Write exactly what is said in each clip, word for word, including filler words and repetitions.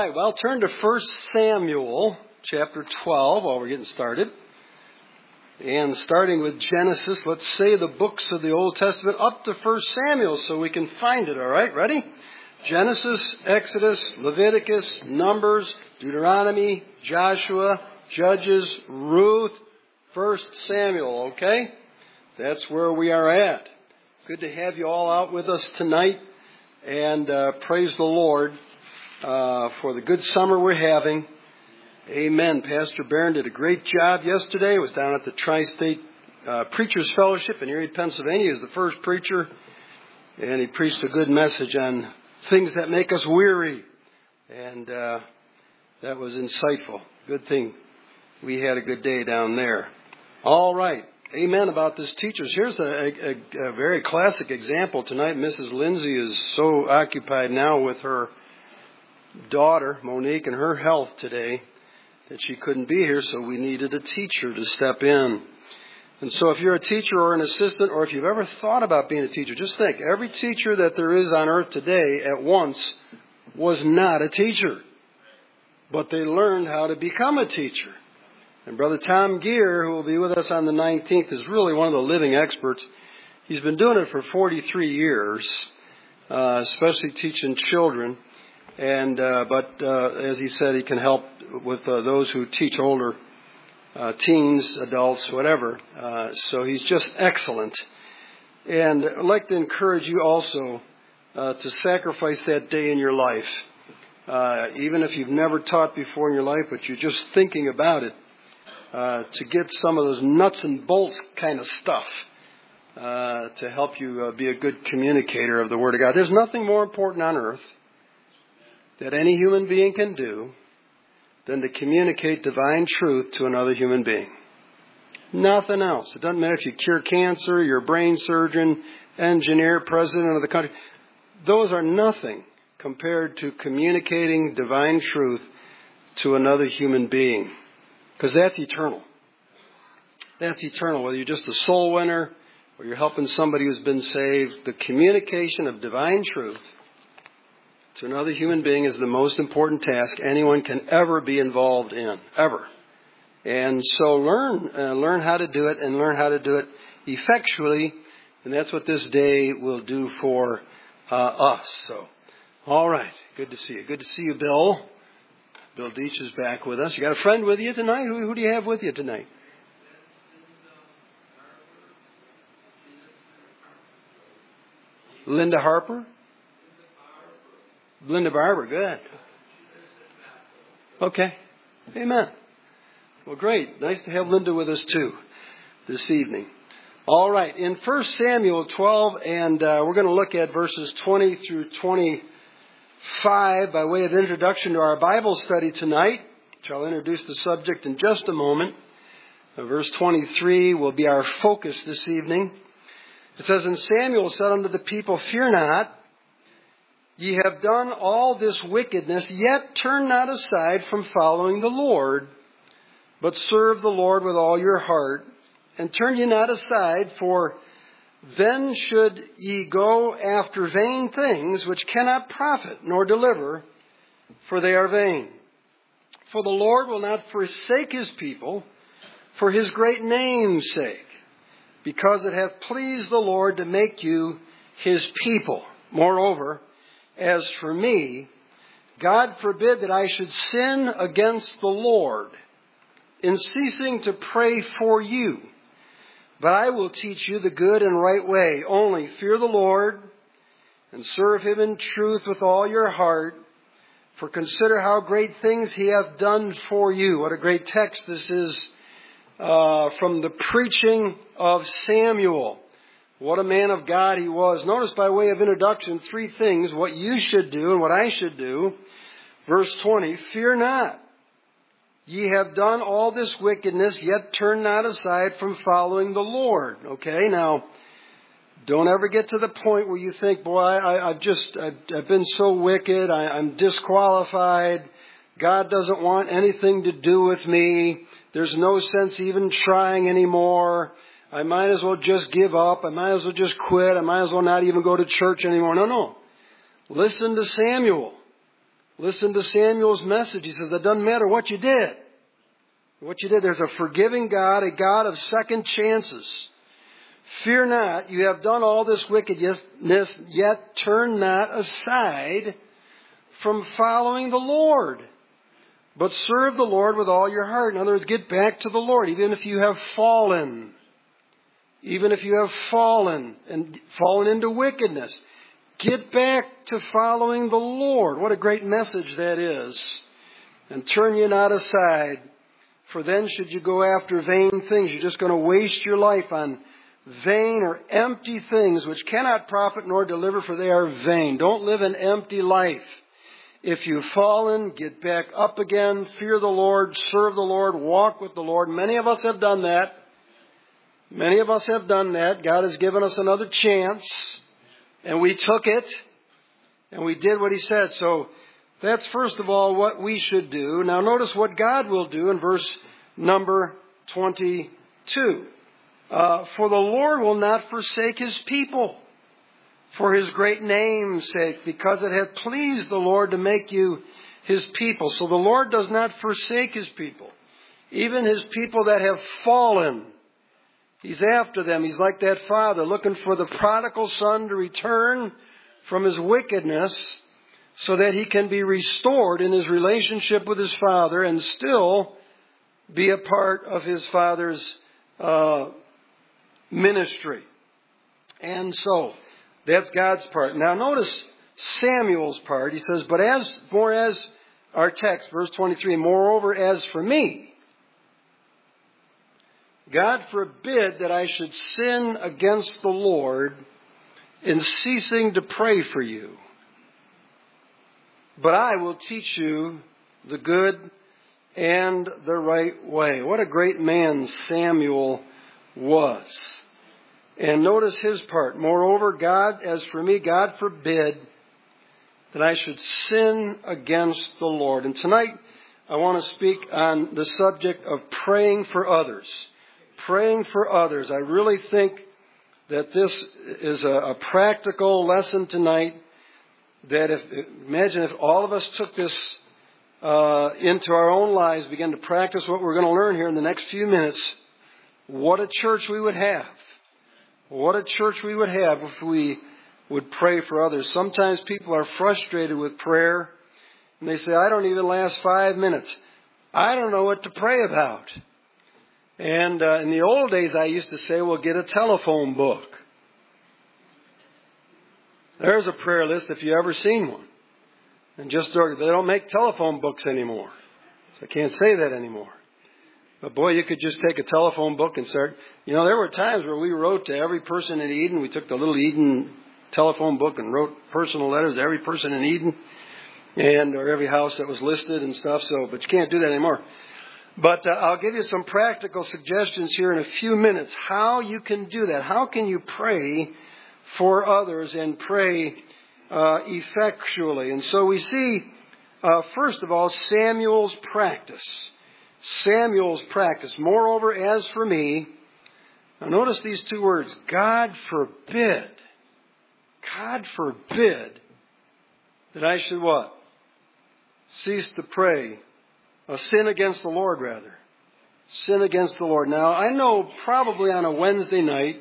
All right, well, turn to First Samuel chapter twelve while we're getting started. And starting with Genesis, let's say the books of the Old Testament up to First Samuel so we can find it, all right? Ready? Genesis, Exodus, Leviticus, Numbers, Deuteronomy, Joshua, Judges, Ruth, First Samuel, okay? That's where we are at. Good to have you all out with us tonight, and uh, praise the Lord uh, for the good summer we're having. Amen. Pastor Barron did a great job yesterday. He was down at the Tri-State uh, Preachers Fellowship in Erie, Pennsylvania. He was the first preacher, and he preached a good message on things that make us weary, and uh, that was insightful. Good thing we had a good day down there. All right. Amen about this teachers. Here's a, a, a very classic example tonight. Missus Lindsay is so occupied now with her daughter, Monique, and her health today that she couldn't be here, so we needed a teacher to step in. And so if you're a teacher or an assistant, or if you've ever thought about being a teacher, just think, every teacher that there is on earth today at once was not a teacher, but they learned how to become a teacher. And Brother Tom Gear, who will be with us on the nineteenth, is really one of the living experts. He's been doing it for forty-three years, uh, especially teaching children. And uh, but uh, as he said, he can help with uh, those who teach older uh, teens, adults, whatever. Uh, so he's just excellent. And I'd like to encourage you also uh, to sacrifice that day in your life, uh, even if you've never taught before in your life, but you're just thinking about it. Uh, to get some of those nuts and bolts kind of stuff uh, to help you uh, be a good communicator of the Word of God. There's nothing more important on earth that any human being can do than to communicate divine truth to another human being. Nothing else. It doesn't matter if you cure cancer, you're a brain surgeon, engineer, president of the country. Those are nothing compared to communicating divine truth to another human being. Because that's eternal. That's eternal. Whether you're just a soul winner or you're helping somebody who's been saved, the communication of divine truth to another human being is the most important task anyone can ever be involved in, ever. And so learn, uh, learn how to do it and learn how to do it effectually. And that's what this day will do for uh, us. So, all right. Good to see you. Good to see you, Bill. Bill Deach is back with us. You got a friend with you tonight? Who, who do you have with you tonight? Linda Harper? Linda Barber, good. Okay. Amen. Well, great. Nice to have Linda with us too this evening. All right. In First Samuel twelve, and uh, we're going to look at verses twenty through twenty-five by way of introduction to our Bible study tonight, which I'll introduce the subject in just a moment. Uh, verse twenty-three will be our focus this evening. It says, "And Samuel said unto the people, Fear not, ye have done all this wickedness, yet turn not aside from following the Lord, but serve the Lord with all your heart, and turn ye not aside, for then should ye go after vain things which cannot profit nor deliver, for they are vain. For the Lord will not forsake his people for his great name's sake, because it hath pleased the Lord to make you his people. Moreover, as for me, God forbid that I should sin against the Lord in ceasing to pray for you. But I will teach you the good and right way. Only fear the Lord and serve him in truth with all your heart. For consider how great things he hath done for you." What a great text this is uh, from the preaching of Samuel. What a man of God he was. Notice by way of introduction three things, what you should do and what I should do. Verse twenty, "Fear not. Ye have done all this wickedness, yet turn not aside from following the Lord." Okay, now, don't ever get to the point where you think, boy, I, I've just, I've, I've been so wicked, I, I'm disqualified, God doesn't want anything to do with me, there's no sense even trying anymore, I might as well just give up, I might as well just quit, I might as well not even go to church anymore. No, no. Listen to Samuel. Listen to Samuel's message. He says, it doesn't matter what you did. What you did, there's a forgiving God, a God of second chances. Fear not, you have done all this wickedness, yet turn not aside from following the Lord, but serve the Lord with all your heart. In other words, get back to the Lord, even if you have fallen. Even if you have fallen and fallen into wickedness. Get back to following the Lord. What a great message that is. And turn ye not aside, for then should you go after vain things. You're just going to waste your life on vain or empty things which cannot profit nor deliver, for they are vain. Don't live an empty life. If you've fallen, get back up again, fear the Lord, serve the Lord, walk with the Lord. Many of us have done that. Many of us have done that. God has given us another chance, and we took it, and we did what He said. So that's first of all what we should do. Now notice what God will do in verse number twenty-two. Uh, for the Lord will not forsake His people for His great name's sake, because it hath pleased the Lord to make you His people. So the Lord does not forsake His people. Even His people that have fallen, He's after them. He's like that father looking for the prodigal son to return from his wickedness so that he can be restored in his relationship with his father and still be a part of his father's uh, ministry. And so, that's God's part. Now notice Samuel's part. He says, but as, more as our text, verse twenty-three, moreover as for me, God forbid that I should sin against the Lord in ceasing to pray for you. But I will teach you the good and the right way. What a great man Samuel was. And notice his part. Moreover, God, as for me, God forbid that I should sin against the Lord. And tonight, I want to speak on the subject of praying for others. Praying for others. I really think that this is a, a practical lesson tonight. That if, imagine if all of us took this uh, into our own lives, began to practice what we're going to learn here in the next few minutes, what a church we would have. What a church we would have if we would pray for others. Sometimes people are frustrated with prayer, and they say, I don't even last five minutes. I don't know what to pray about. And uh, in the old days, I used to say, well, get a telephone book. There's a prayer list if you ever seen one. And just, they don't make telephone books anymore. So I can't say that anymore. But boy, you could just take a telephone book and start. You know, there were times where we wrote to every person in Eden. We took the little Eden telephone book and wrote personal letters to every person in Eden. And, or every house that was listed and stuff. So, but you can't do that anymore. But uh, I'll give you some practical suggestions here in a few minutes how you can do that. How can you pray for others and pray uh, effectually? And so we see, uh, first of all, Samuel's practice. Samuel's practice. Moreover, as for me, now notice these two words, God forbid. God forbid that I should what? Cease to pray. A sin against the Lord, rather. Sin against the Lord. Now, I know probably on a Wednesday night,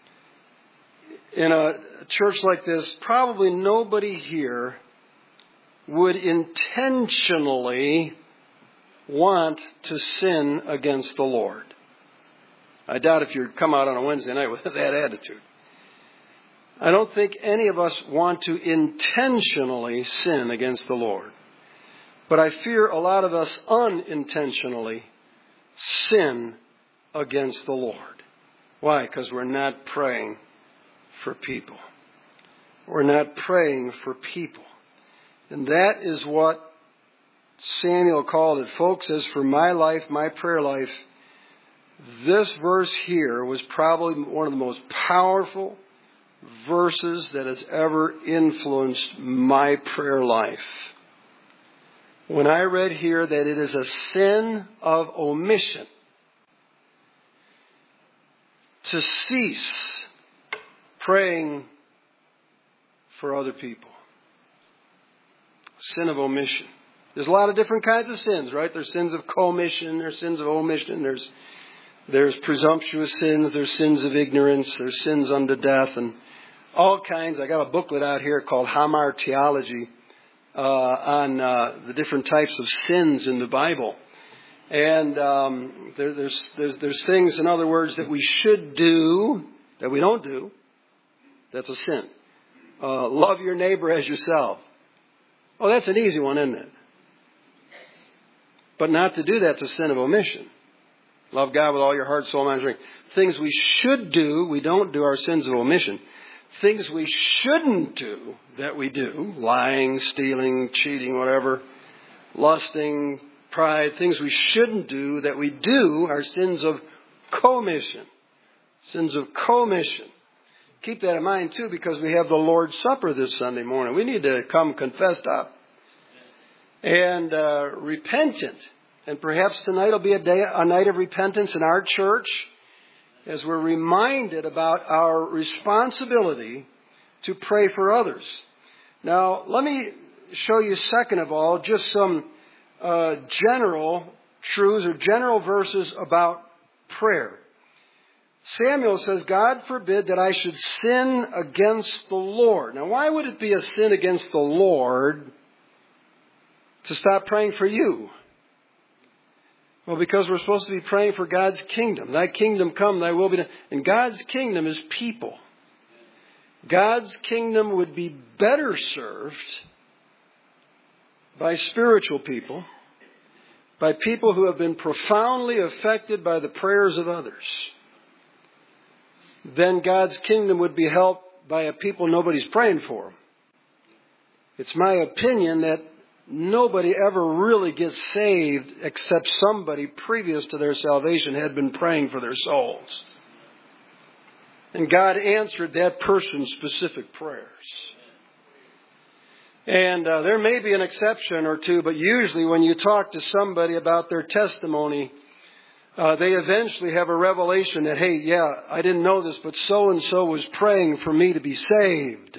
in a church like this, probably nobody here would intentionally want to sin against the Lord. I doubt if you'd come out on a Wednesday night with that attitude. I don't think any of us want to intentionally sin against the Lord. But I fear a lot of us unintentionally sin against the Lord. Why? Because we're not praying for people. We're not praying for people. And that is what Samuel called it. Folks, as for my life, my prayer life, this verse here was probably one of the most powerful verses that has ever influenced my prayer life. When I read here that it is a sin of omission to cease praying for other people. sin of omission. There's a lot of different kinds of sins, right? There's sins of commission, there's sins of omission, there's there's presumptuous sins, there's sins of ignorance, there's sins unto death, and all kinds. I got a booklet out here called Hamartiology uh, on uh, the different types of sins in the Bible. And um, there, there's, there's, there's things, in other words, that we should do that we don't do. That's a sin. Uh, love your neighbor as yourself. Oh, that's an easy one, isn't it? But not to do that's a sin of omission. Love God with all your heart, soul, mind, and strength. Things we should do, we don't do, are sins of omission. Things we shouldn't do that we do, lying, stealing, cheating, whatever, lusting, pride, things we shouldn't do that we do are sins of commission. Sins of commission. Keep that in mind too, because we have the Lord's Supper this Sunday morning. We need to come confessed up and uh, repentant. And perhaps tonight will be a day, a night of repentance in our church, as we're reminded about our responsibility to pray for others. Now, let me show you, second of all, just some uh, general truths or general verses about prayer. Samuel says, God forbid that I should sin against the Lord. Now, why would it be a sin against the Lord to stop praying for you? Well, because we're supposed to be praying for God's kingdom. Thy kingdom come, thy will be done. And God's kingdom is people. God's kingdom would be better served by spiritual people, by people who have been profoundly affected by the prayers of others. Then God's kingdom would be helped by a people nobody's praying for. It's my opinion that nobody ever really gets saved except somebody previous to their salvation had been praying for their souls. And God answered that person's specific prayers. And uh, there may be an exception or two, but usually when you talk to somebody about their testimony, uh, they eventually have a revelation that, hey, yeah, I didn't know this, but so-and-so was praying for me to be saved.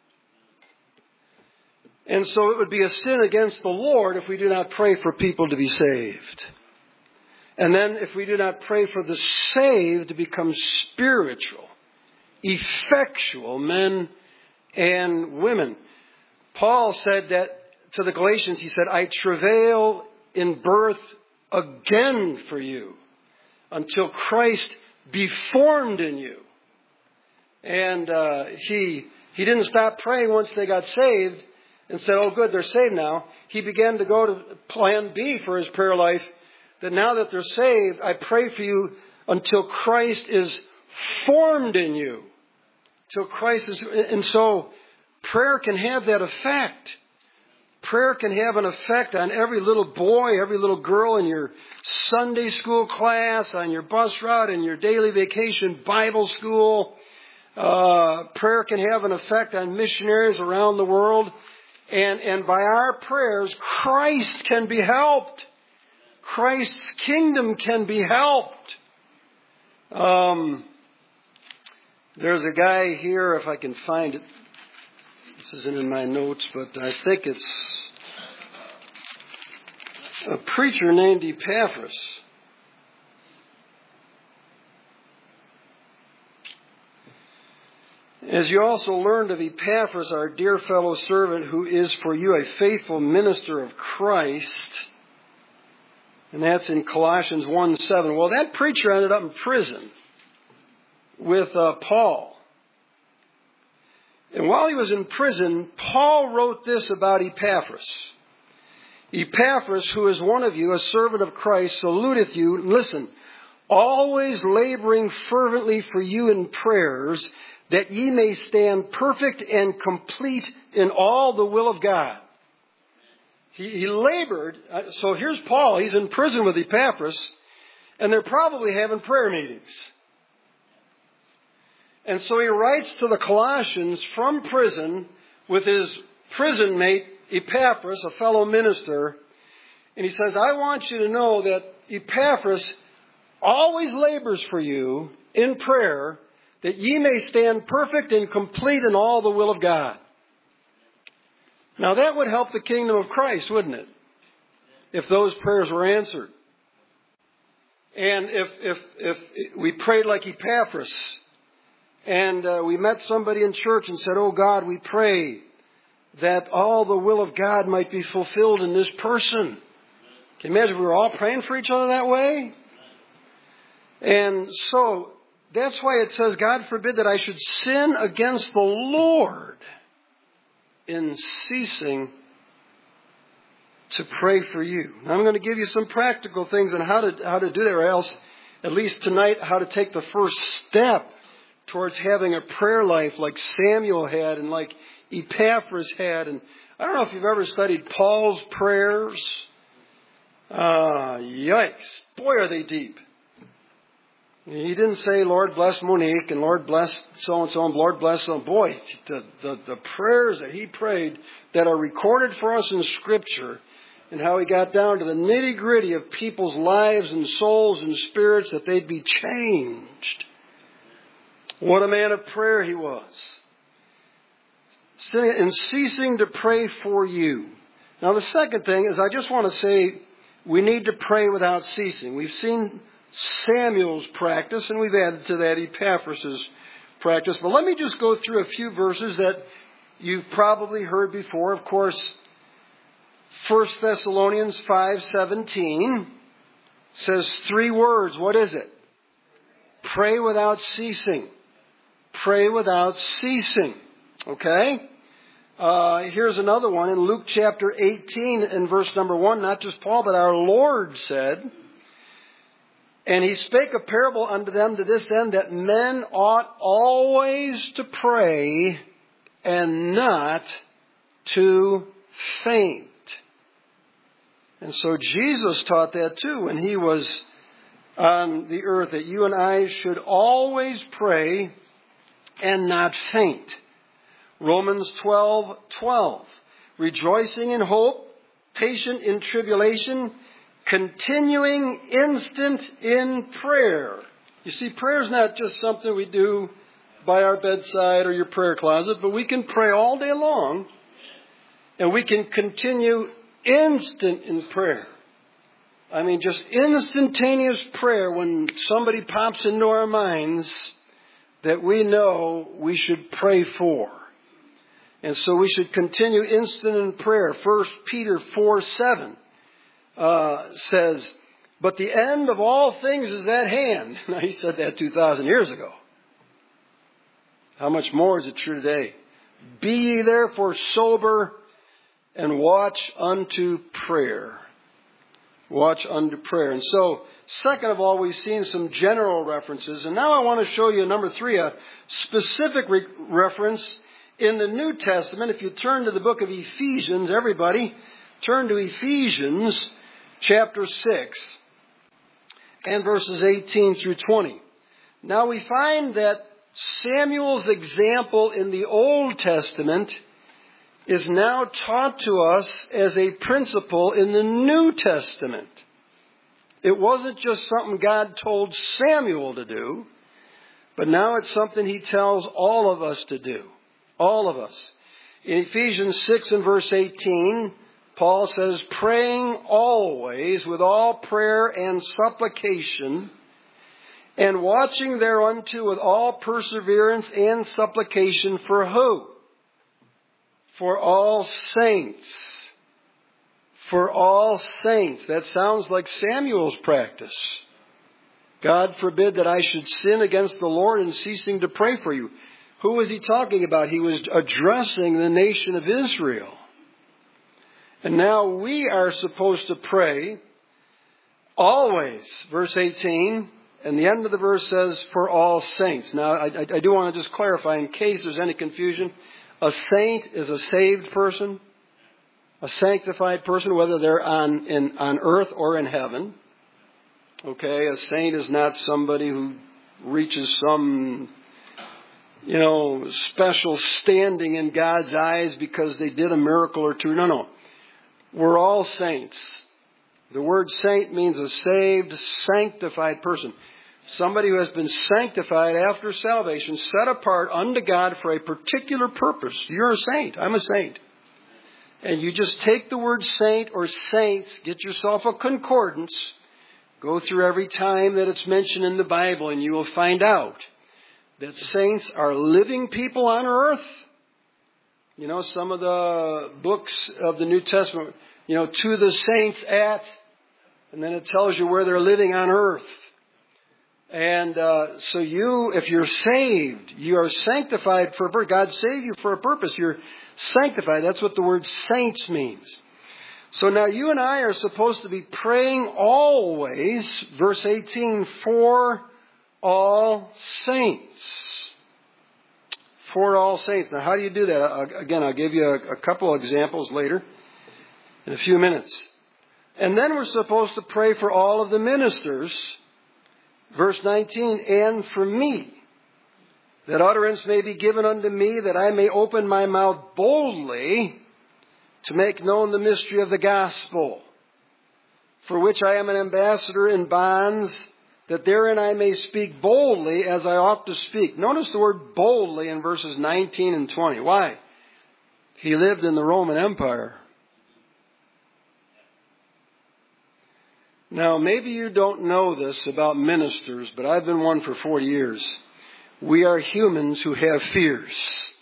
And so it would be a sin against the Lord if we do not pray for people to be saved. And then if we do not pray for the saved to become spiritual, effectual men and women. Paul said that to the Galatians, he said, I travail in birth again for you until Christ be formed in you. And uh, he he didn't stop praying once they got saved and said, oh, good, they're saved now. He began to go to plan B for his prayer life, that now that they're saved, I pray for you until Christ is formed in you. Till Christ is, and so prayer can have that effect. Prayer can have an effect on every little boy, every little girl in your Sunday school class, on your bus route, in your daily vacation Bible school. Uh, prayer can have an effect on missionaries around the world. And, and by our prayers, Christ can be helped. Christ's kingdom can be helped. Um, there's a guy here, if I can find it. This isn't in my notes, but I think it's a preacher named Epaphras. As you also learned of Epaphras, our dear fellow servant, who is for you a faithful minister of Christ. And that's in Colossians one seven. Well, that preacher ended up in prison with uh, Paul. And while he was in prison, Paul wrote this about Epaphras. Epaphras, who is one of you, a servant of Christ, saluteth you. Listen, always laboring fervently for you in prayers, that ye may stand perfect and complete in all the will of God. He, he labored. So here's Paul. He's in prison with Epaphras, and they're probably having prayer meetings. And so he writes to the Colossians from prison with his prison mate, Epaphras, a fellow minister. And he says, I want you to know that Epaphras always labors for you in prayer, that ye may stand perfect and complete in all the will of God. Now that would help the kingdom of Christ, wouldn't it? If those prayers were answered. And if if if we prayed like Epaphras, and uh, we met somebody in church and said, "Oh God, we pray that all the will of God might be fulfilled in this person." Can you imagine if we were all praying for each other that way? And so that's why it says, God forbid that I should sin against the Lord in ceasing to pray for you. Now I'm going to give you some practical things on how to how to do that, or else, at least tonight, how to take the first step towards having a prayer life like Samuel had and like Epaphras had. And I don't know if you've ever studied Paul's prayers. Ah, uh, yikes. Boy, are they deep. He didn't say, Lord bless Monique and Lord bless so-and-so and Lord bless them. Boy, the, the, the prayers that he prayed that are recorded for us in Scripture, and how he got down to the nitty-gritty of people's lives and souls and spirits, that they'd be changed. What a man of prayer he was. And ceasing to pray for you. Now the second thing is, I just want to say, we need to pray without ceasing. We've seen Samuel's practice, and we've added to that Epaphras' practice. But let me just go through a few verses that you've probably heard before. Of course, First Thessalonians five seventeen says three words. What is it? Pray without ceasing. Pray without ceasing. Okay? Uh, here's another one in Luke chapter eighteen and verse number one. Not just Paul, but our Lord said, and he spake a parable unto them to this end, that men ought always to pray and not to faint. And so Jesus taught that too when he was on the earth, that you and I should always pray and not faint. Romans twelve twelve. Rejoicing in hope, patient in tribulation, continuing instant in prayer. You see, prayer is not just something we do by our bedside or your prayer closet, but we can pray all day long, and we can continue instant in prayer. I mean, just instantaneous prayer when somebody pops into our minds that we know we should pray for. And so we should continue instant in prayer. First Peter four seven uh, says, but the end of all things is at hand. Now, he said that two thousand years ago. How much more is it true today? Be ye therefore sober and watch unto prayer. Watch unto prayer. And so, second of all, we've seen some general references. And now I want to show you, number three, a specific re- reference in the New Testament. If you turn to the book of Ephesians, everybody, turn to Ephesians chapter six and verses eighteen through twenty. Now we find that Samuel's example in the Old Testament is now taught to us as a principle in the New Testament. It wasn't just something God told Samuel to do, but now it's something he tells all of us to do. All of us. In Ephesians six and verse eighteen, Paul says, praying always with all prayer and supplication, and watching thereunto with all perseverance and supplication for who? For all saints. For all saints. That sounds like Samuel's practice. God forbid that I should sin against the Lord in ceasing to pray for you. Who was he talking about? He was addressing the nation of Israel. And now we are supposed to pray always. Verse eighteen. And the end of the verse says, for all saints. Now, I, I, I do want to just clarify in case there's any confusion. A saint is a saved person, a sanctified person, whether they're on in, on earth or in heaven. Okay, a saint is not somebody who reaches some, you know, special standing in God's eyes because they did a miracle or two. No, no. We're all saints. The word saint means a saved, sanctified person. Somebody who has been sanctified after salvation, set apart unto God for a particular purpose. You're a saint. I'm a saint. And you just take the word saint or saints, get yourself a concordance, go through every time that it's mentioned in the Bible, and you will find out that saints are living people on earth. You know, some of the books of the New Testament, you know, to the saints at, and then it tells you where they're living on earth. And uh, so you, if you're saved, you are sanctified for a purpose. God saved you for a purpose. You're sanctified. That's what the word saints means. So now you and I are supposed to be praying always, verse eighteen, for all saints. For all saints. Now how do you do that? Again, I'll give you a, a couple of examples later in a few minutes. And then we're supposed to pray for all of the ministers. Verse nineteen, and for me, that utterance may be given unto me, that I may open my mouth boldly to make known the mystery of the gospel, for which I am an ambassador in bonds, that therein I may speak boldly as I ought to speak. Notice the word boldly in verses nineteen and twenty. Why? He lived in the Roman Empire. Now, maybe you don't know this about ministers, but I've been one for forty years. We are humans who have fears.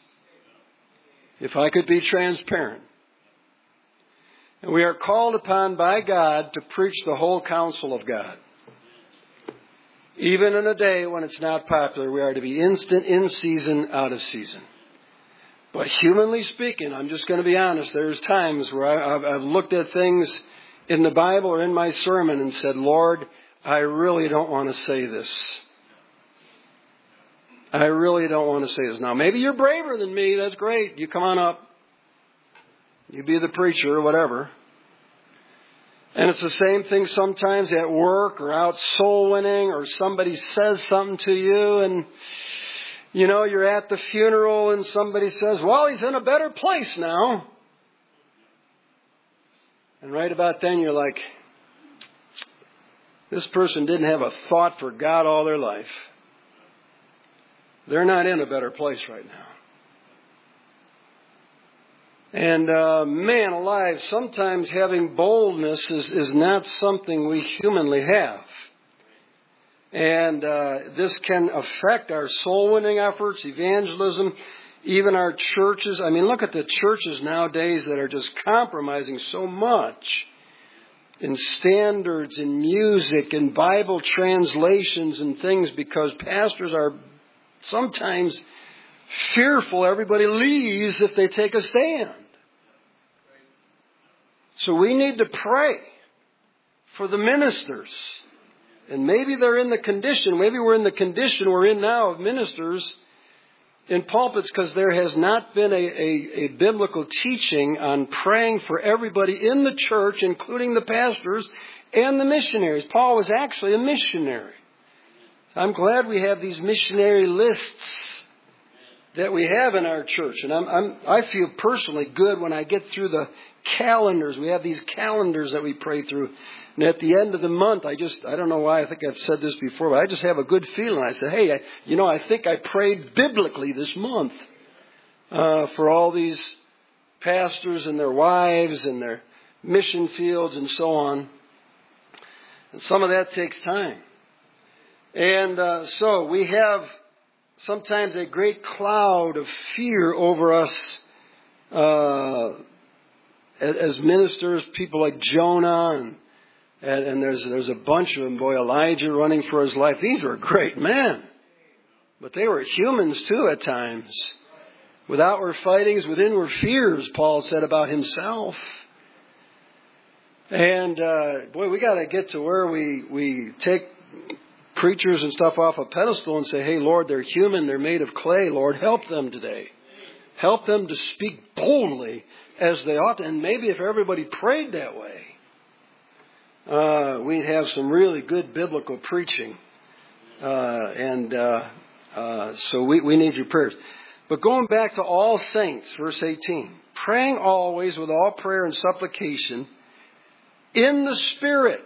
If I could be transparent. And we are called upon by God to preach the whole counsel of God. Even in a day when it's not popular, we are to be instant, in season, out of season. But humanly speaking, I'm just going to be honest, there's times where I've, I've looked at things in the Bible or in my sermon and said, Lord, I really don't want to say this. I really don't want to say this. Now, maybe you're braver than me. That's great. You come on up. You be the preacher or whatever. And it's the same thing sometimes at work or out soul winning, or somebody says something to you and, you know, you're at the funeral and somebody says, well, he's in a better place now. And right about then you're like, this person didn't have a thought for God all their life. They're not in a better place right now. And uh, man alive, sometimes having boldness is, is not something we humanly have. And uh, this can affect our soul winning efforts, evangelism, even our churches. I mean, look at the churches nowadays that are just compromising so much in standards, in music, in Bible translations and things, because pastors are sometimes fearful everybody leaves if they take a stand. So we need to pray for the ministers. And maybe they're in the condition, maybe we're in the condition we're in now of ministers in pulpits because there has not been a, a, a biblical teaching on praying for everybody in the church, including the pastors and the missionaries. Paul was actually a missionary. I'm glad we have these missionary lists that we have in our church. And I'm, I'm, I feel personally good when I get through the calendars. We have these calendars that we pray through. And at the end of the month, I just, I don't know why, I think I've said this before, but I just have a good feeling. I say, hey, I, you know, I think I prayed biblically this month uh, for all these pastors and their wives and their mission fields and so on. And some of that takes time. And uh, so we have sometimes a great cloud of fear over us uh, as ministers, people like Jonah, and, and, and there's there's a bunch of them. Boy, Elijah running for his life. These were great men. But they were humans too at times. With outward fightings, with inward fears, Paul said about himself. And uh, boy, we got to get to where we, we take preachers and stuff off a pedestal and say, hey, Lord, they're human, they're made of clay. Lord, help them today. Help them to speak boldly as they ought to. And maybe if everybody prayed that way, uh, we'd have some really good biblical preaching. Uh, and uh, uh, so we, we need your prayers. But going back to all saints, verse eighteen, praying always with all prayer and supplication in the Spirit.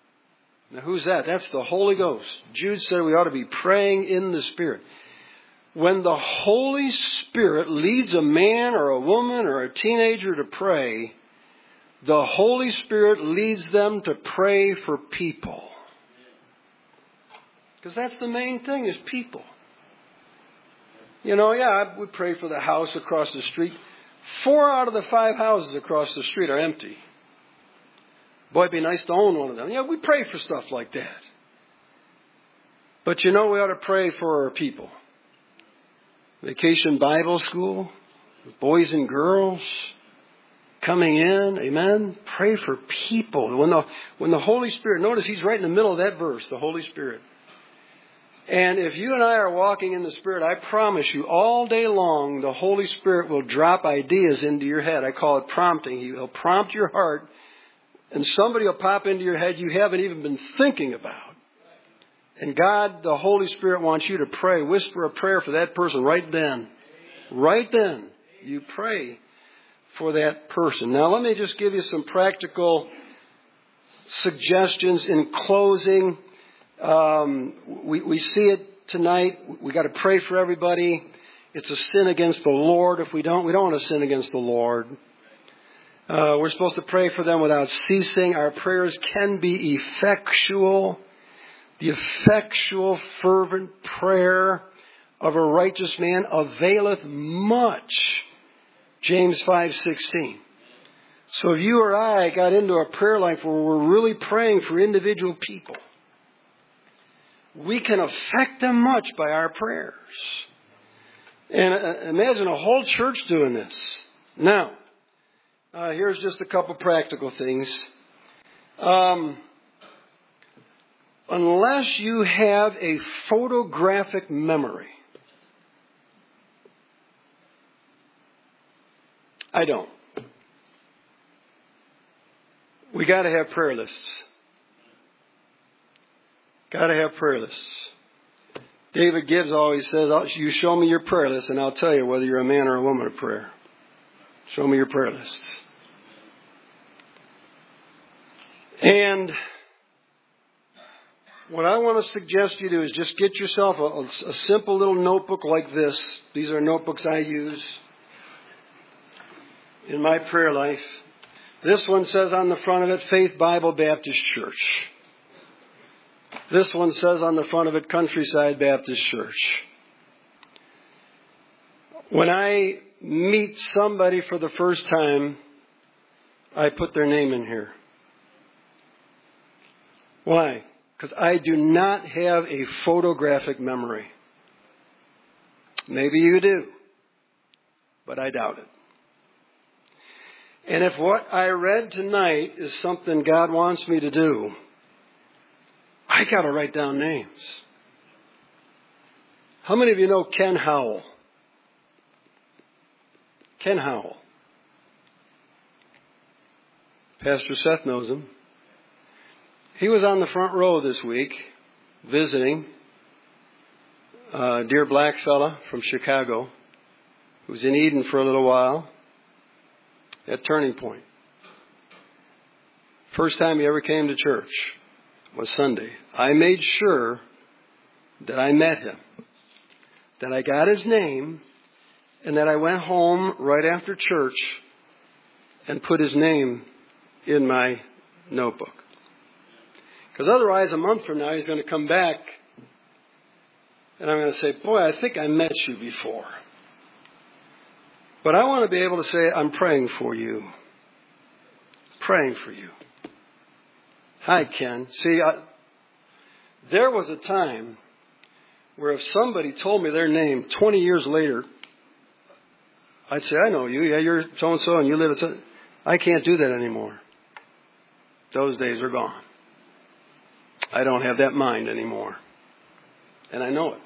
Now, who's that? That's the Holy Ghost. Jude said we ought to be praying in the Spirit. when the Holy Spirit leads a man or a woman or a teenager to pray, the Holy Spirit leads them to pray for people. Because that's the main thing, is people. You know, yeah, we pray for the house across the street. Four out of the five houses across the street are empty. Boy, it'd be nice to own one of them. Yeah, we pray for stuff like that. But you know, we ought to pray for our people. Vacation Bible School, boys and girls coming in, amen. Pray for people. When the, when the Holy Spirit, notice he's right in the middle of that verse, the Holy Spirit. And if you and I are walking in the Spirit, I promise you, all day long, the Holy Spirit will drop ideas into your head. I call it prompting. He'll prompt your heart, and somebody will pop into your head you haven't even been thinking about. And God, the Holy Spirit, wants you to pray. Whisper a prayer for that person right then. Right then, you pray for that person. Now, let me just give you some practical suggestions in closing. Um, we, we see it tonight. We got to pray for everybody. It's a sin against the Lord. If we don't, we don't want to sin against the Lord. Uh, we're supposed to pray for them without ceasing. Our prayers can be effectual. The effectual, fervent prayer of a righteous man availeth much. James five sixteen. So if you or I got into a prayer life where we're really praying for individual people, we can affect them much by our prayers. And uh, imagine a whole church doing this. Now, uh, here's just a couple practical things. Um, unless you have a photographic memory, I don't. We got to have prayer lists. Got to have prayer lists. David Gibbs always says, you show me your prayer list and I'll tell you whether you're a man or a woman of prayer. Show me your prayer lists. And what I want to suggest you do is just get yourself a, a simple little notebook like this. These are notebooks I use in my prayer life. This one says on the front of it, Faith Bible Baptist Church. This one says on the front of it, Countryside Baptist Church. When I meet somebody for the first time, I put their name in here. Why? Because I do not have a photographic memory. Maybe you do, but I doubt it. And if what I read tonight is something God wants me to do, I got to write down names. How many of you know Ken Howell? Ken Howell. Pastor Seth knows him. He was on the front row this week visiting a dear black fella from Chicago who was in Eden for a little while at Turning Point. First time he ever came to church was Sunday. I made sure that I met him, that I got his name, and that I went home right after church and put his name in my notebook. Because otherwise, a month from now, he's going to come back, and I'm going to say, boy, I think I met you before. But I want to be able to say, I'm praying for you. Praying for you. Hi, Ken. See, I, there was a time where if somebody told me their name twenty years later, I'd say, I know you. Yeah, you're so-and-so and you live at so. I can't do that anymore. Those days are gone. I don't have that mind anymore. And I know it.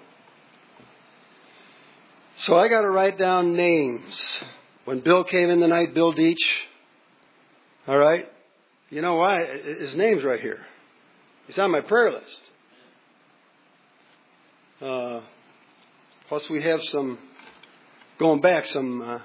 So I got to write down names. When Bill came in tonight, Bill Deach, all right? You know why? His name's right here. He's on my prayer list. Uh, plus we have some, going back, some uh,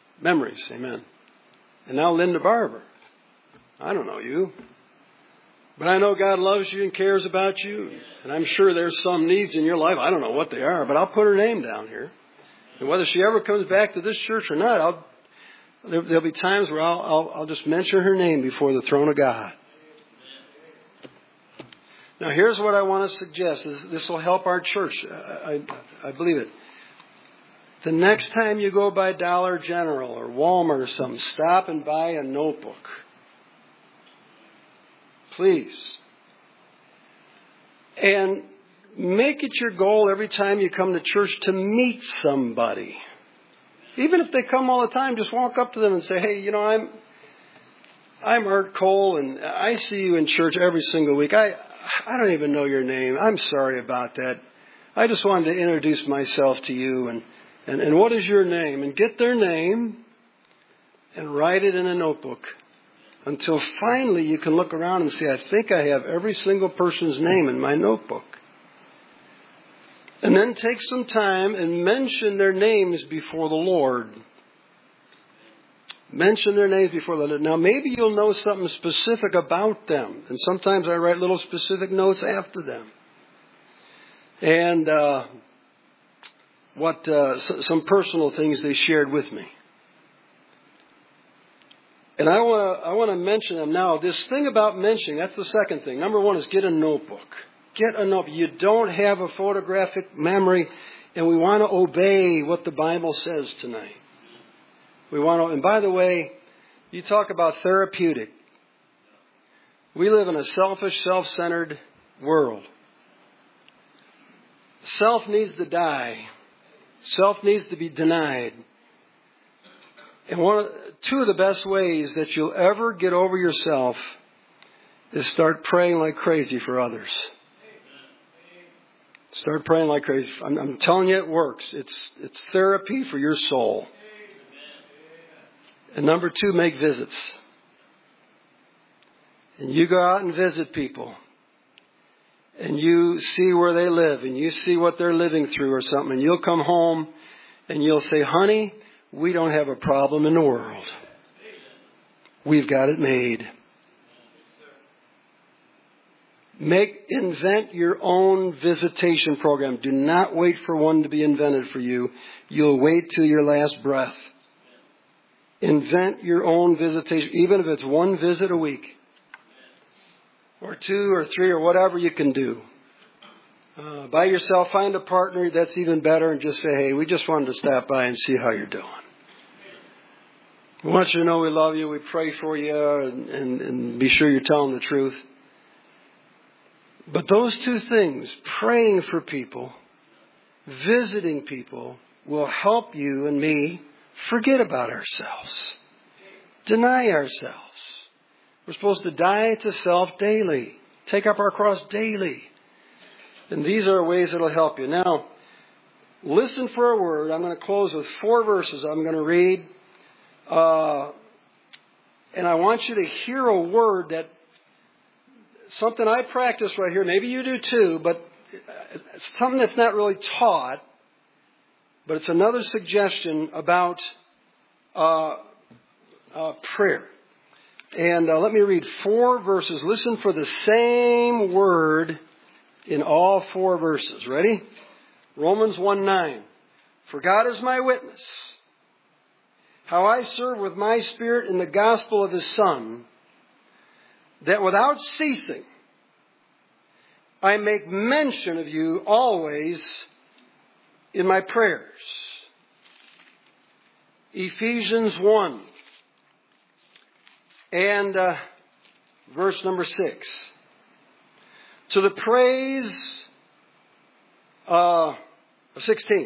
memories. Amen. And now Linda Barber. I don't know you. But I know God loves you and cares about you. And I'm sure there's some needs in your life. I don't know what they are, but I'll put her name down here. And whether she ever comes back to this church or not, I'll, there, there'll be times where I'll, I'll, I'll just mention her name before the throne of God. Now, here's what I want to suggest. This, this will help our church. I, I, I believe it. The next time you go by Dollar General or Walmart or something, stop and buy a notebook. Please. And make it your goal every time you come to church to meet somebody. Even if they come all the time, just walk up to them and say, hey, you know, I'm I'm Art Cole, and I see you in church every single week. I I don't even know your name. I'm sorry about that. I just wanted to introduce myself to you. And, and, and what is your name? And get their name and write it in a notebook until finally you can look around and say, I think I have every single person's name in my notebook. And then take some time and mention their names before the Lord. Mention their names before the Lord. Now, maybe you'll know something specific about them. And sometimes I write little specific notes after them. And uh, what uh, some personal things they shared with me. And I want to I want to mention them now. This thing about mentioning, that's the second thing. Number one is get a notebook. Get a notebook. You don't have a photographic memory, and we want to obey what the Bible says tonight. We want to, and by the way, you talk about therapeutic. We live in a selfish, self-centered world. Self needs to die. Self needs to be denied. And one of, two of the best ways that you'll ever get over yourself is start praying like crazy for others. Start praying like crazy. I'm, I'm telling you, it works. It's it's therapy for your soul. And number two, make visits. And you go out and visit people. And you see where they live. And you see what they're living through or something. And you'll come home and you'll say, honey, we don't have a problem in the world. We've got it made. Make, invent your own visitation program. Do not wait for one to be invented for you. You'll wait till your last breath. Invent your own visitation, even if it's one visit a week. Or two or three or whatever you can do. Uh, by yourself, find a partner that's even better and just say, hey, we just wanted to stop by and see how you're doing. We want you to know we love you, we pray for you, and, and, and be sure you're telling the truth. But those two things, praying for people, visiting people, will help you and me forget about ourselves. Deny ourselves. We're supposed to die to self daily. Take up our cross daily. And these are ways that will help you. Now, listen for a word. I'm going to close with four verses I'm going to read. Uh, and I want you to hear a word that something I practice right here. Maybe you do too, but it's something that's not really taught. But it's another suggestion about uh, uh, prayer. And uh, let me read four verses. Listen for the same word in all four verses. Ready? Romans one nine. For God is my witness, how I serve with my spirit in the gospel of His Son, that without ceasing I make mention of you always in my prayers. Ephesians one and uh, verse number six. To the praise uh, of sixteen.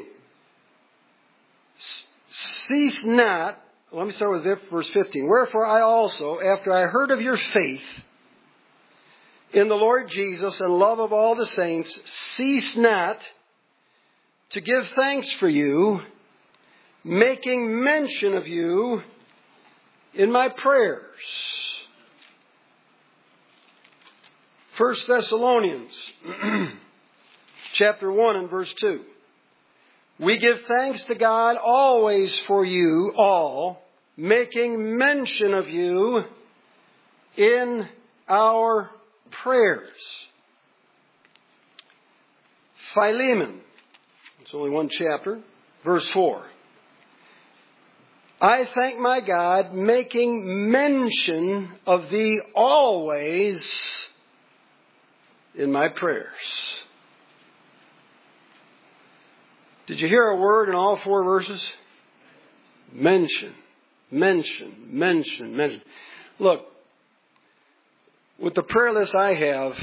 Cease not. Let me start with verse fifteen. Wherefore I also, after I heard of your faith in the Lord Jesus and love of all the saints, cease not to give thanks for you, making mention of you in my prayers. First Thessalonians chapter one and verse two. We give thanks to God always for you all, making mention of you in our prayers. Philemon. It's only one chapter. Verse four. I thank my God, making mention of thee always in my prayers. Did you hear a word in all four verses? Mention, mention, mention, mention. Look, with the prayer list I have,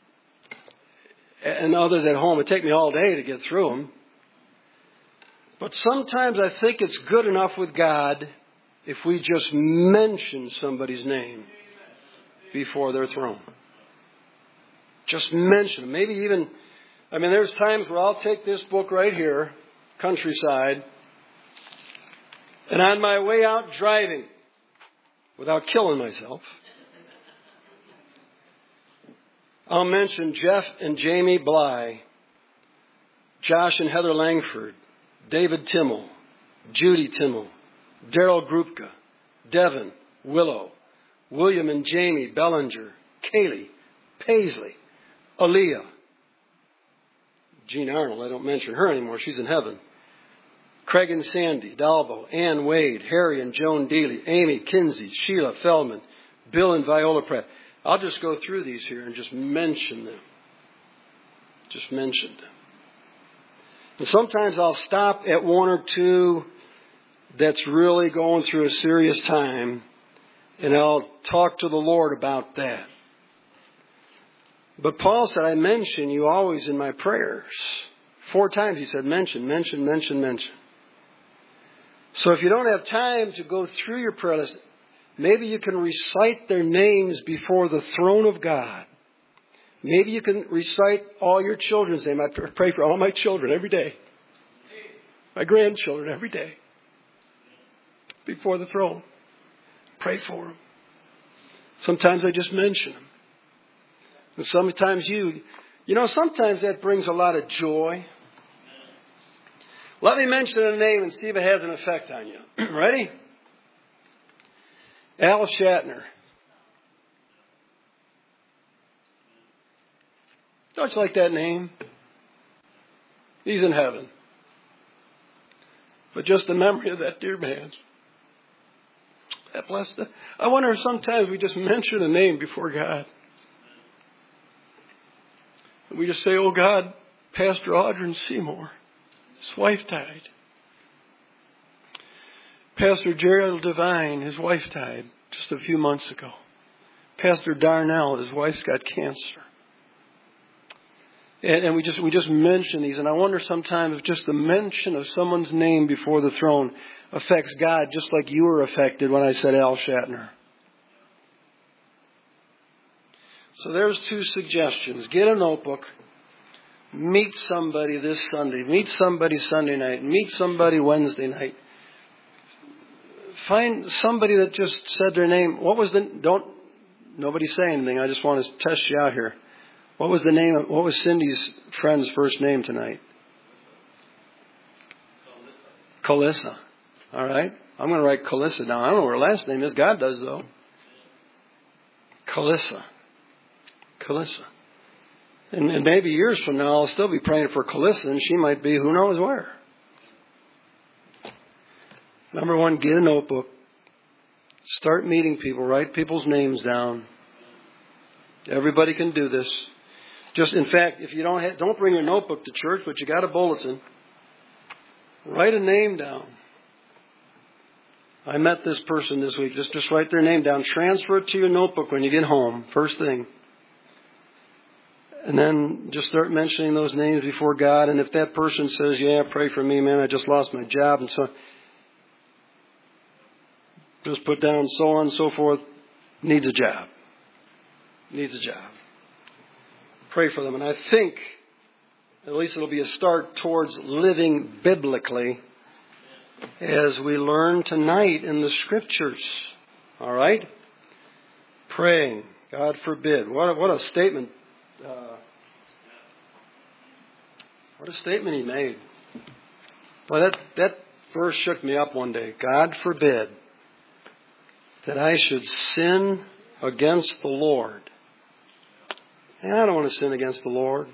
and others at home, it'd take me all day to get through them. But sometimes I think it's good enough with God if we just mention somebody's name before their throne. Just mention them. Maybe even, I mean, there's times where I'll take this book right here, Countryside, and on my way out driving, without killing myself, I'll mention Jeff and Jamie Bly, Josh and Heather Langford, David Timmel, Judy Timmel, Daryl Grupka, Devin, Willow, William and Jamie Bellinger, Kaylee, Paisley, Aaliyah, Jean Arnold, I don't mention her anymore, she's in heaven. Craig and Sandy, Dalbo, Ann Wade, Harry and Joan Dealey, Amy Kinsey, Sheila Feldman, Bill and Viola Pratt. I'll just go through these here and just mention them. Just mention them. And sometimes I'll stop at one or two that's really going through a serious time, and I'll talk to the Lord about that. But Paul said, I mention you always in my prayers. Four times he said, mention, mention, mention, mention. So if you don't have time to go through your prayer list, maybe you can recite their names before the throne of God. Maybe you can recite all your children's name. I pray for all my children every day. My grandchildren every day. Before the throne. Pray for them. Sometimes I just mention them. And sometimes you, you know, sometimes that brings a lot of joy. Let me mention a name and see if it has an effect on you. Ready? Al Shatner. Don't you like that name? He's in heaven. But just the memory of that dear man. That blessed. I wonder if sometimes we just mention a name before God. And we just say, oh God, Pastor Audrey Seymour, his wife died. Pastor Gerald Devine, his wife died just a few months ago. Pastor Darnell, his wife's got cancer. And, and we just we just mention these, and I wonder sometimes if just the mention of someone's name before the throne affects God just like you were affected when I said Al Shatner. So there's two suggestions. Get a notebook. Meet somebody this Sunday. Meet somebody Sunday night. Meet somebody Wednesday night. Find somebody that just said their name. What was the... Don't... Nobody say anything. I just want to test you out here. What was the name of, what was Cindy's friend's first name tonight? Calissa. All right. I'm going to write Calissa down. I don't know what her last name is. God does, though. Calissa. Calissa. And, and maybe years from now, I'll still be praying for Calissa, and she might be who knows where. Number one, get a notebook. Start meeting people. Write people's names down. Everybody can do this. Just, in fact, if you don't have, don't bring your notebook to church, but you got a bulletin. Write a name down. I met this person this week. Just, just write their name down. Transfer it to your notebook when you get home. First thing. And then just start mentioning those names before God. And if that person says, yeah, pray for me, man, I just lost my job. And so just put down so on and so forth. Needs a job. Needs a job. Pray for them. And I think at least it'll be a start towards living biblically as we learn tonight in the Scriptures. All right? Praying. God forbid. What a, what a statement. Uh, what a statement he made. Well, that, that verse shook me up one day. God forbid that I should sin against the Lord. And I don't want to sin against the Lord.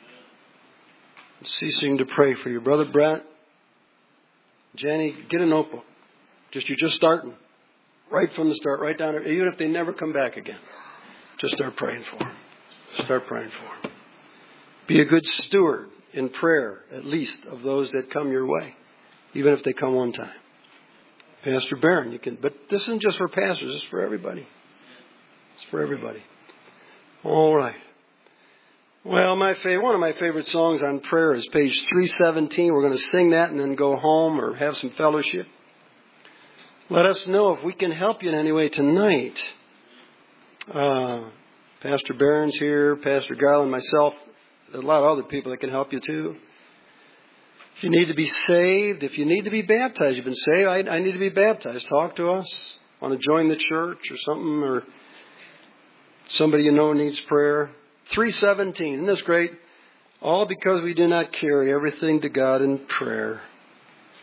Ceasing to pray for you. Brother Brent, Jenny, get a notebook. Just You're just starting. Right from the start, right down there. Even if they never come back again. Just start praying for them. Start praying for them. Be a good steward in prayer, at least, of those that come your way. Even if they come one time. Pastor Barron, you can, but this isn't just for pastors, it's for everybody. It's for everybody. All right. Well, my favorite, one of my favorite songs on prayer is page three seventeen. We're going to sing that and then go home or have some fellowship. Let us know if we can help you in any way tonight. Uh, Pastor Barron's here, Pastor Garland, myself, a lot of other people that can help you too. If you need to be saved, if you need to be baptized, you've been saved, I, I need to be baptized. Talk to us. Want to join the church or something, or somebody you know needs prayer. three seventeen, isn't this great? All because we do not carry everything to God in prayer.